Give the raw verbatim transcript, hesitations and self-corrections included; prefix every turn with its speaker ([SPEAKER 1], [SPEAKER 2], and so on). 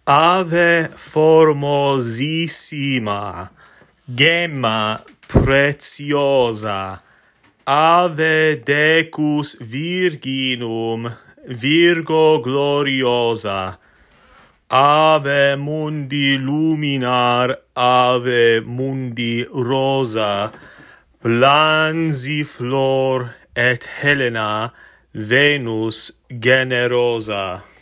[SPEAKER 1] Ave formosissima, gemma preziosa, ave decus virginum, Virgo gloriosa, ave mundi luminar, ave mundi rosa, Blanziflor et Helena, Venus generosa.